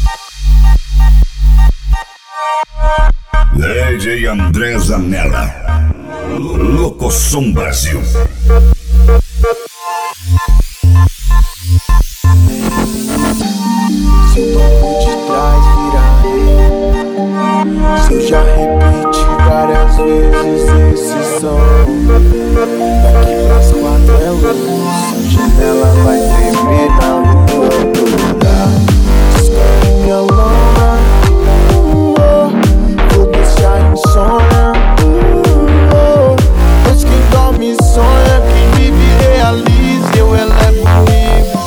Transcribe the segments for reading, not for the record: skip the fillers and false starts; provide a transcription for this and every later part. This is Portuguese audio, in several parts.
DJ André Zanella, Locosom Brasil. Se o banco de trás virar rei, se eu já repeti várias vezes esse som, daqui pras 4 é luz, a janela vai tremer na lua toda. Escolhe minha lona, vou deixar insônia, pois quem dorme sonha, quem vive realiza, eu elevo o nível.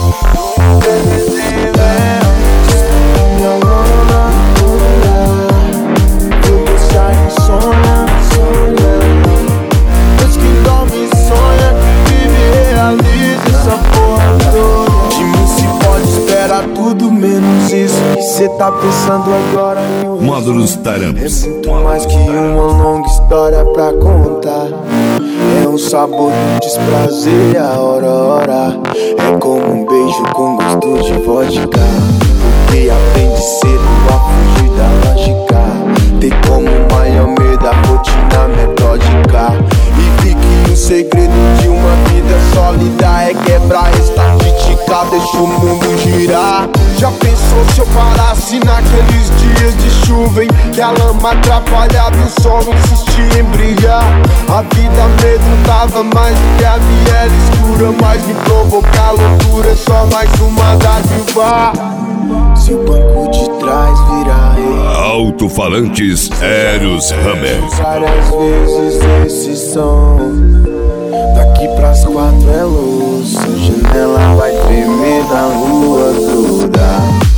Tudo menos isso que cê tá pensando agora. Módulos Tarampos. É muito mais que uma longa história pra contar. É um sabor do desprazer e a hora. É como um beijo com gosto de vodka. Porque aprende cedo a fugir da lógica. Tem como maior medo a rotina metódica. E vi que o segredo de uma vida sólida é quebrar estatística. Deixa o mundo girar. Já pensou se eu parasse naqueles dias de chuva em que a lama atrapalhava e o sol insistia em brilhar? A vida amedrontava mais do que a miel escura, mas me provocar loucura é só mais uma dádiva. Se o banco de trás virar rei, Alto-falantes Eros Hammer. várias vezes esse som, daqui pras 4 é luz, a janela vai tremer na lua toda.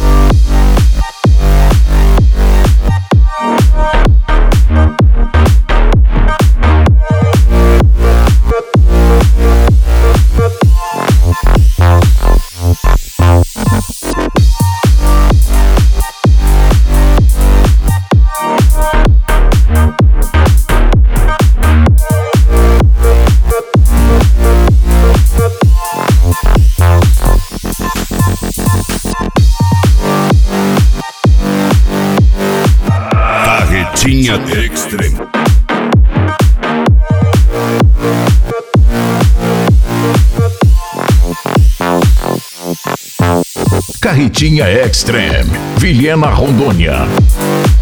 Carretinha Extreme. Carretinha Extreme, Vilhena, Rondônia.